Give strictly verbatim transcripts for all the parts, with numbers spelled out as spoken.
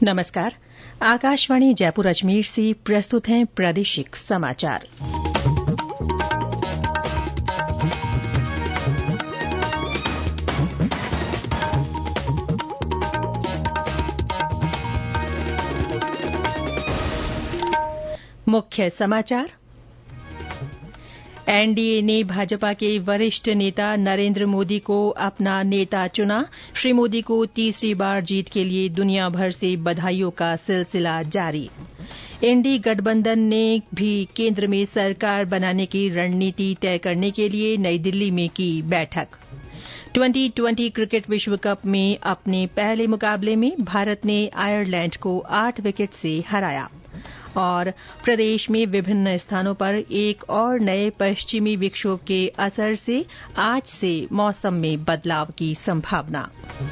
नमस्कार। आकाशवाणी जयपुर अजमेर से प्रस्तुत हैं प्रादेशिक समाचार। मुख्य समाचार। एनडीए ने भाजपा के वरिष्ठ नेता नरेंद्र मोदी को अपना नेता चुना। श्री मोदी को तीसरी बार जीत के लिए दुनिया भर से बधाइयों का सिलसिला जारी। इंडी गठबंधन ने भी केंद्र में सरकार बनाने की रणनीति तय करने के लिए नई दिल्ली में की बैठक। ट्वेंटी ट्वेंटी क्रिकेट विश्व कप में अपने पहले मुकाबले में भारत ने आयरलैंड को आठ विकेट से हराया। और प्रदेश में विभिन्न स्थानों पर एक और नए पश्चिमी विक्षोभ के असर से आज से मौसम में बदलाव की संभावना।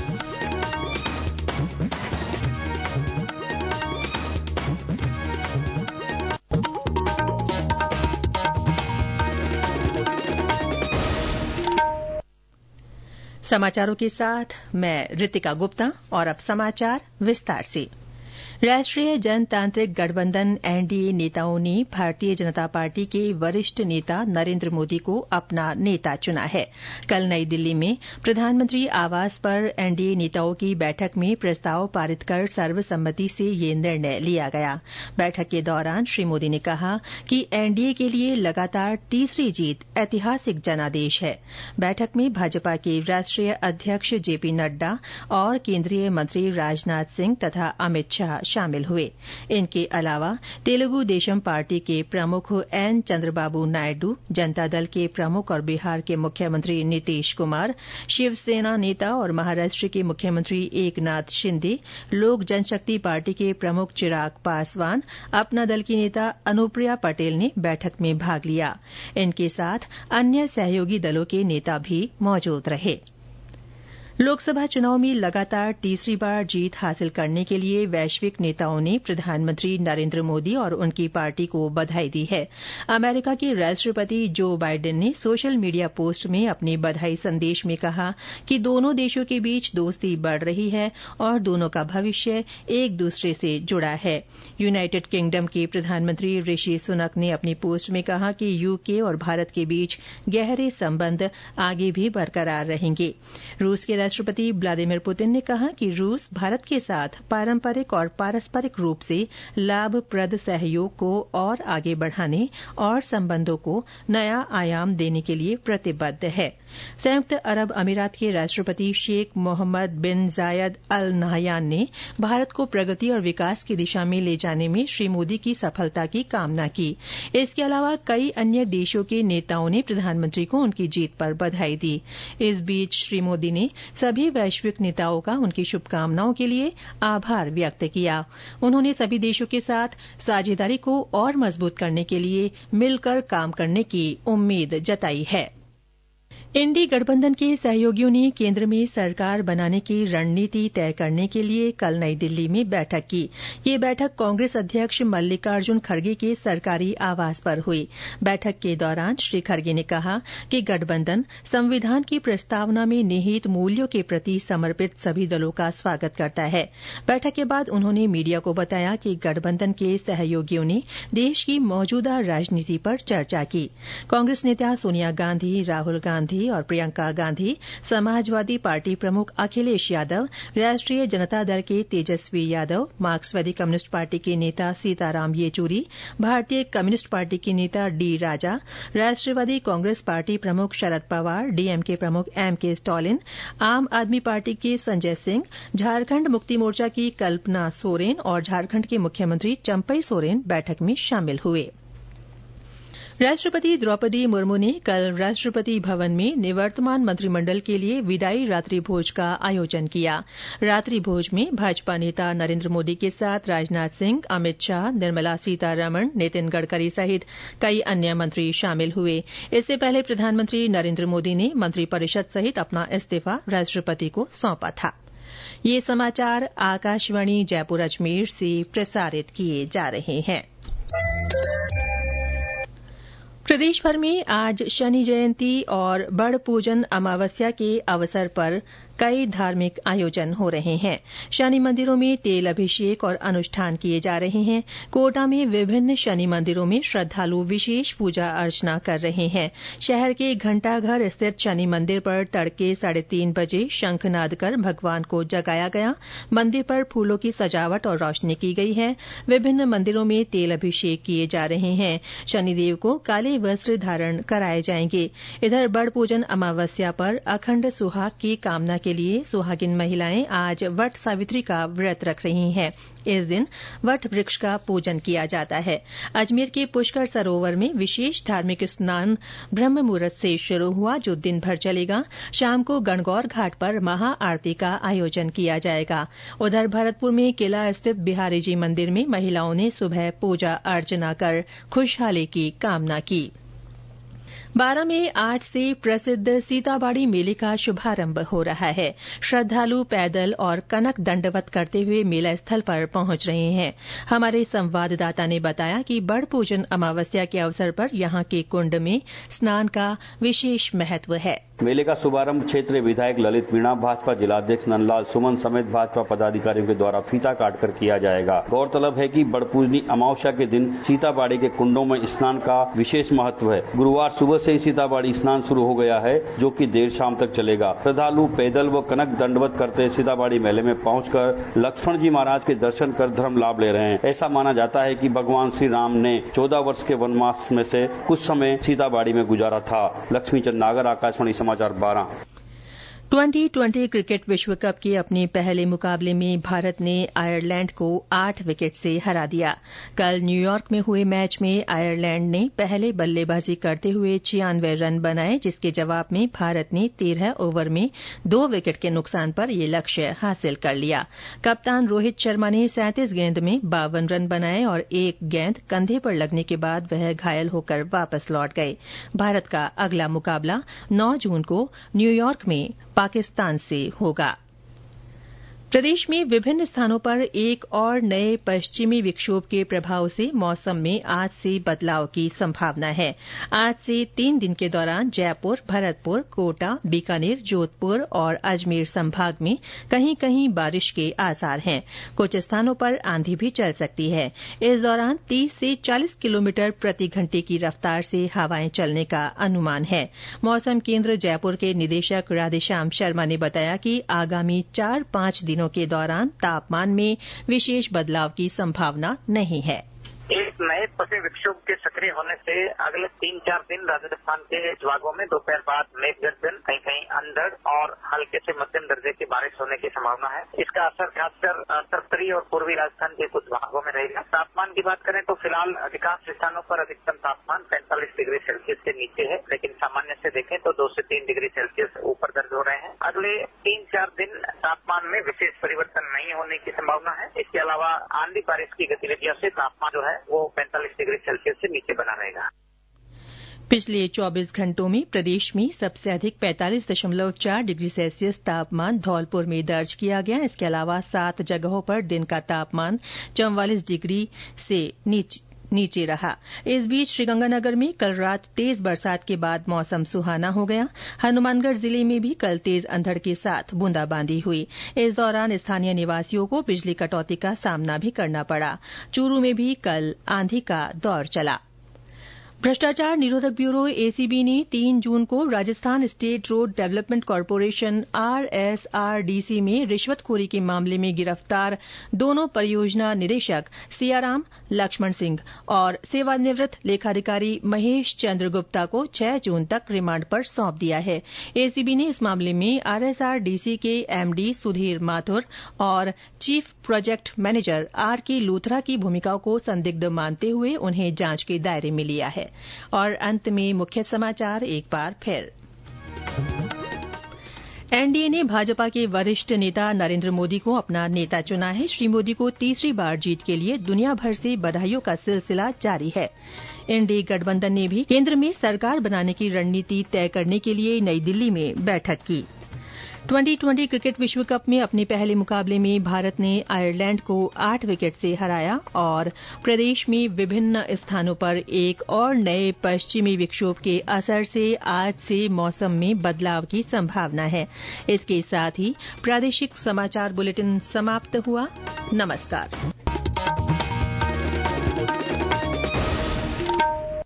समाचारों के साथ मैं रितिका गुप्ता और अब समाचार विस्तार से। राष्ट्रीय जनतांत्रिक गठबंधन एनडीए नेताओं ने भारतीय जनता पार्टी के वरिष्ठ नेता नरेंद्र मोदी को अपना नेता चुना है। कल नई दिल्ली में प्रधानमंत्री आवास पर एनडीए नेताओं की बैठक में प्रस्ताव पारित कर सर्वसम्मति से यह निर्णय लिया गया। बैठक के दौरान श्री मोदी ने कहा कि एनडीए के लिए लगातार तीसरी जीत ऐतिहासिक जनादेश है। बैठक में भाजपा के राष्ट्रीय अध्यक्ष जेपी नड्डा और केंद्रीय मंत्री राजनाथ सिंह तथा अमित शाह शामिल हुए। इनके अलावा तेलुगु देशम पार्टी के प्रमुख एन चंद्रबाबू नायडू, जनता दल के प्रमुख और बिहार के मुख्यमंत्री नीतीश कुमार, शिवसेना नेता और महाराष्ट्र के मुख्यमंत्री एकनाथ शिंदे, लोक जनशक्ति पार्टी के प्रमुख चिराग पासवान, अपना दल की नेता अनुप्रिया पटेल ने बैठक में भाग लिया। इनके साथ अन्य सहयोगी दलों के नेता भी मौजूद रहे। लोकसभा चुनाव में लगातार तीसरी बार जीत हासिल करने के लिए वैश्विक नेताओं ने प्रधानमंत्री नरेंद्र मोदी और उनकी पार्टी को बधाई दी है। अमेरिका के राष्ट्रपति जो बाइडेन ने सोशल मीडिया पोस्ट में अपने बधाई संदेश में कहा कि दोनों देशों के बीच दोस्ती बढ़ रही है और दोनों का भविष्य एक दूसरे से जुड़ा है। यूनाइटेड किंगडम के प्रधानमंत्री ऋषि सुनक ने अपनी पोस्ट में कहा कि यूके और भारत के बीच गहरे संबंध आगे भी बरकरार रहेंगे। रूस के राष्ट्रपति व्लादिमीर पुतिन ने कहा कि रूस भारत के साथ पारंपरिक और पारस्परिक रूप से लाभप्रद सहयोग को और आगे बढ़ाने और संबंधों को नया आयाम देने के लिए प्रतिबद्ध है। संयुक्त अरब अमीरात के राष्ट्रपति शेख मोहम्मद बिन जायद अल नहयान ने भारत को प्रगति और विकास की दिशा में ले जाने में श्री मोदी की सफलता की कामना की। इसके अलावा कई अन्य देशों के नेताओं ने प्रधानमंत्री को उनकी जीत पर बधाई दी। इस बीच श्री मोदी ने सभी वैश्विक नेताओं का उनकी शुभकामनाओं के लिए आभार व्यक्त किया। उन्होंने सभी देशों के साथ साझेदारी को और मजबूत करने के लिए मिलकर काम करने की उम्मीद जताई है। इंडी गठबंधन के सहयोगियों ने केंद्र में सरकार बनाने की रणनीति तय करने के लिए कल नई दिल्ली में बैठक की। ये बैठक कांग्रेस अध्यक्ष मल्लिकार्जुन खड़गे के सरकारी आवास पर हुई। बैठक के दौरान श्री खड़गे ने कहा कि गठबंधन संविधान की प्रस्तावना में निहित मूल्यों के प्रति समर्पित सभी दलों का स्वागत करता है। बैठक के बाद उन्होंने मीडिया को बताया कि गठबंधन के सहयोगियों ने देश की मौजूदा राजनीति पर चर्चा की। कांग्रेस नेता सोनिया गांधी, राहुल गांधी और प्रियंका गांधी, समाजवादी पार्टी प्रमुख अखिलेश यादव, राष्ट्रीय जनता दल के तेजस्वी यादव, मार्क्सवादी कम्युनिस्ट पार्टी के नेता सीताराम येचुरी, भारतीय कम्युनिस्ट पार्टी के नेता डी राजा, राष्ट्रवादी कांग्रेस पार्टी प्रमुख शरद पवार, डीएमके प्रमुख M K Stalin, Aam Aadmi party के संजय सिंह, झारखंड मुक्ति मोर्चा की कल्पना सोरेन और झारखंड के मुख्यमंत्री चंपई सोरेन बैठक में शामिल हुए। राष्ट्रपति द्रौपदी मुर्मू ने कल राष्ट्रपति भवन में निवर्तमान मंत्रिमंडल के लिए विदाई रात्रि भोज का आयोजन किया। रात्रि भोज में भाजपा नेता नरेंद्र मोदी के साथ राजनाथ सिंह, अमित शाह, निर्मला सीतारमण, नितिन गडकरी सहित कई अन्य मंत्री शामिल हुए। इससे पहले प्रधानमंत्री नरेंद्र मोदी ने मंत्रिपरिषद सहित अपना इस्तीफा राष्ट्रपति को सौंपा था। ये समाचार आकाशवाणी जयपुर अजमेर से प्रसारित किए जा रहे हैं। प्रदेश भर में आज शनि जयंती और बड़ पूजन अमावस्या के अवसर पर कई धार्मिक आयोजन हो रहे हैं। शनि मंदिरों में तेल अभिषेक और अनुष्ठान किए जा रहे हैं। कोटा में विभिन्न शनि मंदिरों में श्रद्धालु विशेष पूजा अर्चना कर रहे हैं। शहर के घंटाघर स्थित शनि मंदिर पर तड़के साढ़े तीन बजे शंखनाद कर भगवान को जगाया गया। मंदिर पर फूलों की सजावट और रोशनी की गई है। विभिन्न मंदिरों में तेल अभिषेक किए जा रहे हैं। शनिदेव को काले वस्त्र धारण कराए जाएंगे। इधर बड़ पूजन अमावस्या पर अखंड सुहाग की कामना के लिए सुहागिन महिलाएं आज वट सावित्री का व्रत रख रही हैं। इस दिन वट वृक्ष का पूजन किया जाता है। अजमेर के पुष्कर सरोवर में विशेष धार्मिक स्नान ब्रह्म मुहूर्त से शुरू हुआ, जो दिन भर चलेगा। शाम को गणगौर घाट पर महा आरती का आयोजन किया जाएगा। उधर भरतपुर में किला स्थित बिहारी जी मंदिर में महिलाओं ने सुबह पूजा अर्चना कर खुशहाली की कामना की। बारां में आज से प्रसिद्ध सीताबाड़ी मेले का शुभारंभ हो रहा है। श्रद्धालु पैदल और कनक दंडवत करते हुए मेला स्थल पर पहुंच रहे हैं। हमारे संवाददाता ने बताया कि बड़ पूजन अमावस्या के अवसर पर यहां के कुंड में स्नान का विशेष महत्व है। मेले का शुभारंभ क्षेत्रीय विधायक ललित मीणा, भाजपा जिलाध्यक्ष नंदलाल सुमन समेत भाजपा पदाधिकारियों के द्वारा फीता काटकर किया जाएगा। गौरतलब है कि बड़पूजनी अमावस्या के दिन सीताबाड़ी के कुंडों में स्नान का विशेष महत्व है। गुरुवार सुबह से ही सीताबाड़ी स्नान शुरू हो गया है, जो कि देर शाम तक चलेगा। श्रद्धालु पैदल व कनक दंडवत करते सीताबाड़ी मेले में पहुंचकर लक्ष्मण जी महाराज के दर्शन कर धर्म लाभ ले रहे हैं। ऐसा माना जाता है कि भगवान श्री राम ने चौदह वर्ष के वनवास में से कुछ समय सीताबाड़ी में गुजारा था। लक्ष्मी चंद नागर, आकाशवाणी समाचार बारां। ट्वेंटी ट्वेंटी क्रिकेट विश्व कप के अपने पहले मुकाबले में भारत ने आयरलैंड को आठ विकेट से हरा दिया। कल न्यूयॉर्क में हुए मैच में आयरलैंड ने पहले बल्लेबाजी करते हुए छियानवे रन बनाए, जिसके जवाब में भारत ने तेरह ओवर में दो विकेट के नुकसान पर यह लक्ष्य हासिल कर लिया। कप्तान रोहित शर्मा ने सैंतीस गेंद में बावन रन बनाए और एक गेंद कंधे पर लगने के बाद वह घायल होकर वापस लौट गए। भारत का अगला मुकाबला नौ जून को न्यूयॉर्क में पाकिस्तान से होगा। प्रदेश में विभिन्न स्थानों पर एक और नए पश्चिमी विक्षोभ के प्रभाव से मौसम में आज से बदलाव की संभावना है। आज से तीन दिन के दौरान जयपुर, भरतपुर, कोटा, बीकानेर, जोधपुर और अजमेर संभाग में कहीं कहीं बारिश के आसार हैं। कुछ स्थानों पर आंधी भी चल सकती है। इस दौरान तीस से चालीस किलोमीटर प्रति घंटे की रफ्तार से हवाएं चलने का अनुमान है। मौसम केंद्र जयपुर के निदेशक राधेश्याम शर्मा ने बताया कि आगामी चार पांच दिनों के दौरान तापमान में विशेष बदलाव की संभावना नहीं है। एक नए पश्चिमी विक्षोभ के सक्रिय होने से अगले तीन चार दिन राजस्थान के भागों में दोपहर बाद मेघ गर्जन, कहीं कहीं अंधड़ और हल्के से मध्यम दर्जे की बारिश होने की संभावना है। इसका असर खासकर उत्तरी और पूर्वी राजस्थान के कुछ भागों में रहेगा। तापमान की बात करें तो फिलहाल अधिकांश स्थानों पर अधिकतम तापमान पैंतालीस डिग्री सेल्सियस से नीचे है, लेकिन सामान्य से देखें तो दो से तीन डिग्री सेल्सियस ऊपर दर्ज हो रहे हैं। अगले तीन चार दिन तापमान में विशेष परिवर्तन नहीं होने की संभावना है। इसके अलावा आंधी बारिश की गतिविधियों से तापमान जो है वो पैंतालीस डिग्री सेल्सियस से नीचे बना रहेगा। पिछले चौबीस घंटों में प्रदेश में सबसे अधिक पैंतालीस दशमलव चार डिग्री सेल्सियस तापमान धौलपुर में दर्ज किया गया। इसके अलावा सात जगहों पर दिन का तापमान चौवालीस डिग्री से नीचे नीचे रहा। इस बीच श्रीगंगानगर में कल रात तेज बरसात के बाद मौसम सुहाना हो गया। हनुमानगढ़ जिले में भी कल तेज अंधड़ के साथ बूंदाबांदी हुई। इस दौरान स्थानीय निवासियों को बिजली कटौती का सामना भी करना पड़ा। चूरू में भी कल आंधी का दौर चला। भ्रष्टाचार निरोधक ब्यूरो एसीबी ने तीन जून को Rajasthan state road development corporation RSRDC में रिश्वतखोरी के मामले में गिरफ्तार दोनों परियोजना निदेशक सियाराम लक्ष्मण सिंह और सेवानिवृत्त लेखाधिकारी महेश चंद्र गुप्ता को छह जून तक रिमांड पर सौंप दिया है। एसीबी ने इस मामले में आरएसआरडीसी के एमडी सुधीर माथुर और चीफ प्रोजेक्ट मैनेजर आर के लूथरा की भूमिकाओं को संदिग्ध मानते हुए उन्हें जांच के दायरे में लिया है। और अंत में मुख्य समाचार एक बार फिर। एनडीए ने भाजपा के वरिष्ठ नेता नरेंद्र मोदी को अपना नेता चुना है। श्री मोदी को तीसरी बार जीत के लिए दुनिया भर से बधाइयों का सिलसिला जारी है। एनडीए गठबंधन ने भी केंद्र में सरकार बनाने की रणनीति तय करने के लिए नई दिल्ली में बैठक की। ट्वेंटी ट्वेंटी क्रिकेट विश्व कप में अपने पहले मुकाबले में भारत ने आयरलैंड को आठ विकेट से हराया और प्रदेश में विभिन्न स्थानों पर एक और नए पश्चिमी विक्षोभ के असर से आज से मौसम में बदलाव की संभावना है। इसके साथ ही प्रादेशिक समाचार बुलेटिन समाप्त हुआ। नमस्कार।